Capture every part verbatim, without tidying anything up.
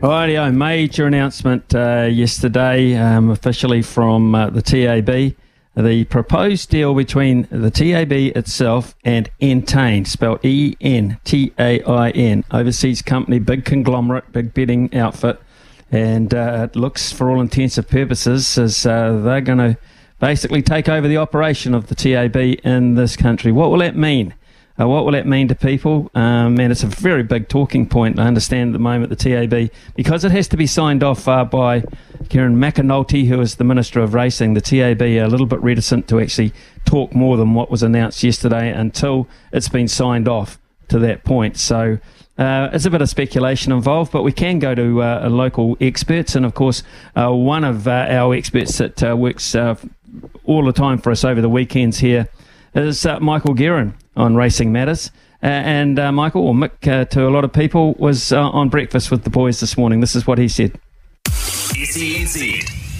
Rightio, major announcement uh, yesterday, um, officially from uh, the T A B. The proposed deal between the T A B itself and Entain, spelled E N T A I N, overseas company, big conglomerate, big betting outfit, and uh, it looks, for all intents and purposes, as uh, they're going to basically take over the operation of the T A B in this country. What will that mean? Uh, what will that mean to people? Um, and it's a very big talking point, I understand, at the moment, the T A B, because it has to be signed off uh, by Kieran McAnulty, who is the Minister of Racing. The T A B are a little bit reticent to actually talk more than what was announced yesterday until it's been signed off to that point. So uh, there's a bit of speculation involved, but we can go to uh, local experts. And, of course, uh, one of uh, our experts that uh, works uh, all the time for us over the weekends here is uh, Michael Guerin on Racing Matters. Uh, and uh, Michael, or Mick, uh, to a lot of people, was uh, on breakfast with the boys this morning. This is what he said. S E N Z.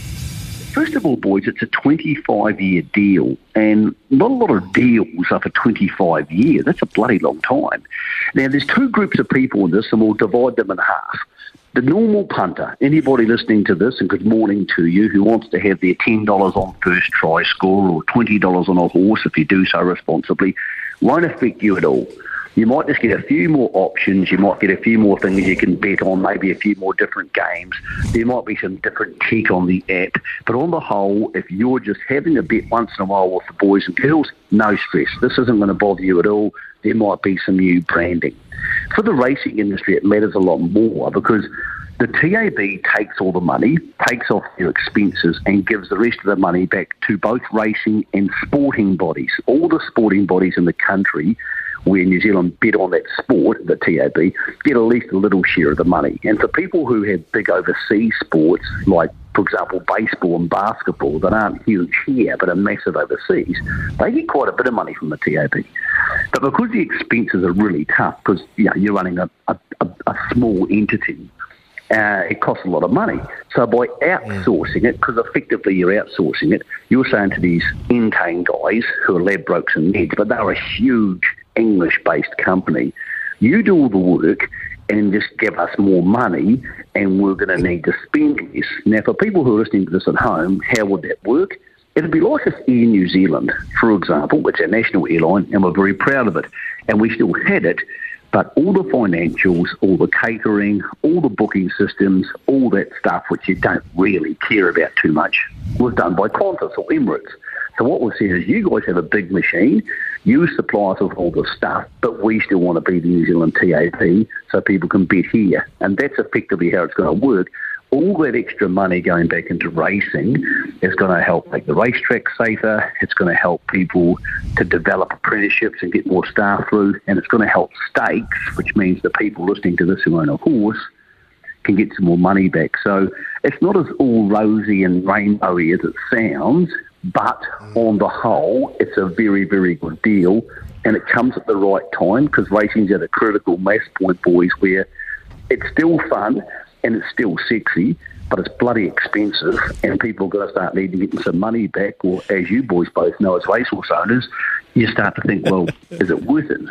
First of all, boys, it's a twenty-five year deal, and not a lot of deals are for twenty-five years. That's a bloody long time. Now, there's two groups of people in this, and we'll divide them in half. The normal punter, anybody listening to this, and good morning to you, who wants to have their ten dollars on first try score or twenty dollars on a horse, if you do so responsibly, won't affect you at all. You might just get a few more options. You might get a few more things you can bet on, maybe a few more different games. There might be some different tech on the app. But on the whole, if you're just having a bet once in a while with the boys and girls, no stress. This isn't going to bother you at all. There might be some new branding. For the racing industry, it matters a lot more because the T A B takes all the money, takes off their expenses, and gives the rest of the money back to both racing and sporting bodies. All the sporting bodies in the country where New Zealand bet on that sport, the T A B, get at least a little share of the money. And for people who have big overseas sports, like, for example, baseball and basketball, that aren't huge here but are massive overseas, they get quite a bit of money from the T A B. But because the expenses are really tough, because you know, you're running a, a, a small entity, Uh, it costs a lot of money. So by outsourcing it, because effectively you're outsourcing it, you're saying to these Entain guys who are Ladbrokes and Neds, but they're a huge English-based company, you do all the work and just give us more money and we're going to need to spend this. Now, for people who are listening to this at home, how would that work? It'd be like if Air New Zealand, for example, it's our national airline and we're very proud of it, and we still had it, but all the financials, all the catering, all the booking systems, all that stuff which you don't really care about too much, was done by Qantas or Emirates. So what we're saying is you guys have a big machine, you supply us with all the stuff, but we still want to be the New Zealand T A B so people can bet here. And that's effectively how it's going to work. All that extra money going back into racing is going to help make the racetrack safer. It's going to help people to develop apprenticeships and get more staff through. And it's going to help stakes, which means the people listening to this who own a horse can get some more money back. So it's not as all rosy and rainbowy as it sounds, but on the whole, it's a very, very good deal. And it comes at the right time because racing's at a critical mass point, boys, where it's still fun and it's still sexy, but it's bloody expensive, and people got to start needing to get some money back, or as you boys both know as racehorse owners, you start to think, well, is it worth it?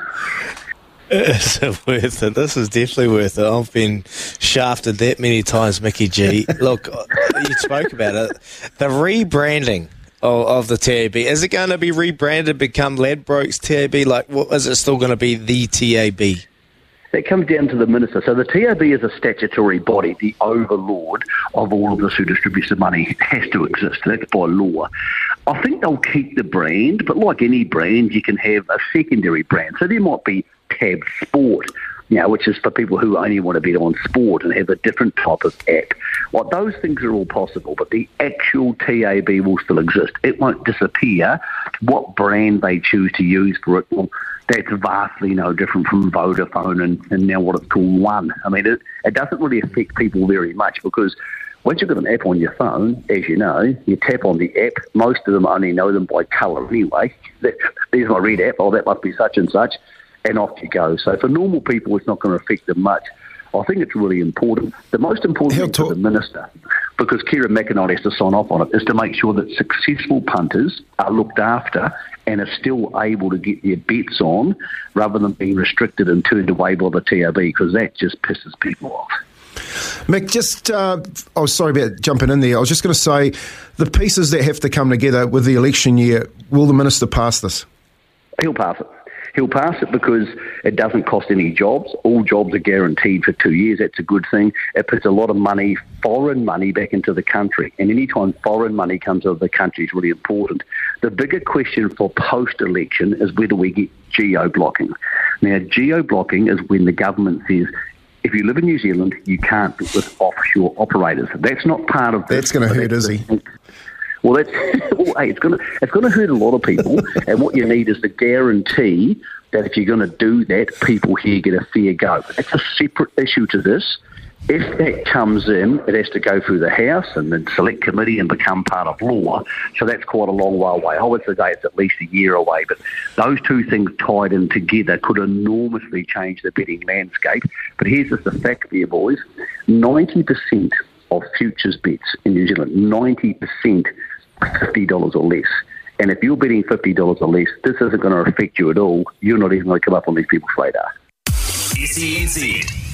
Is it worth it? This is definitely worth it. I've been shafted that many times, Mickey G. Look, you spoke about it. The rebranding of, of the T A B, is it going to be rebranded, become Ladbrokes T A B? Like, what, is it still going to be the T A B? That comes down to the minister. So the T A B is a statutory body, the overlord of all of us who distributes the money. It has to exist. That's by law. I think they'll keep the brand, but like any brand, you can have a secondary brand. So there might be Tab Sport, you know, which is for people who only want to bet on sport and have a different type of app. Well, those things are all possible, but the actual T A B will still exist. It won't disappear. What brand they choose to use for it, well, that's vastly no different from Vodafone and, and now what it's called One. I mean, it, it doesn't really affect people very much because once you've got an app on your phone, as you know, you tap on the app. Most of them only know them by colour anyway. There's my red app. Oh, that must be such and such. And off you go. So for normal people, it's not going to affect them much. I think it's really important. The most important He'll thing talk- for the minister, because Kieran McAnulty has to sign off on it, is to make sure that successful punters are looked after and are still able to get their bets on rather than being restricted and turned away by the T A B, because that just pisses people off. Mick, just, uh, oh, sorry about jumping in there. I was just going to say, the pieces that have to come together with the election year, will the Minister pass this? He'll pass it. He'll pass it because it doesn't cost any jobs. All jobs are guaranteed for two years. That's a good thing. It puts a lot of money, foreign money, back into the country. And any time foreign money comes into the country is really important. The bigger question for post-election is whether we get geo-blocking. Now, geo-blocking is when the government says, if you live in New Zealand, you can't be with offshore operators. That's not part of this. That's going to hurt, is he? Well, that's well, hey, it's going to it's going to hurt a lot of people. And what you need is the guarantee that if you're going to do that, people here get a fair go. But that's a separate issue to this. If that comes in, it has to go through the House and the Select Committee and become part of law. So that's quite a long way away. I would say it's at least a year away. But those two things tied in together could enormously change the betting landscape. But here's just the fact there, boys. ninety percent of futures bets in New Zealand, ninety percent fifty dollars or less. And if you're betting fifty dollars or less, this isn't going to affect you at all. You're not even going to come up on these people's radar. S E N Z.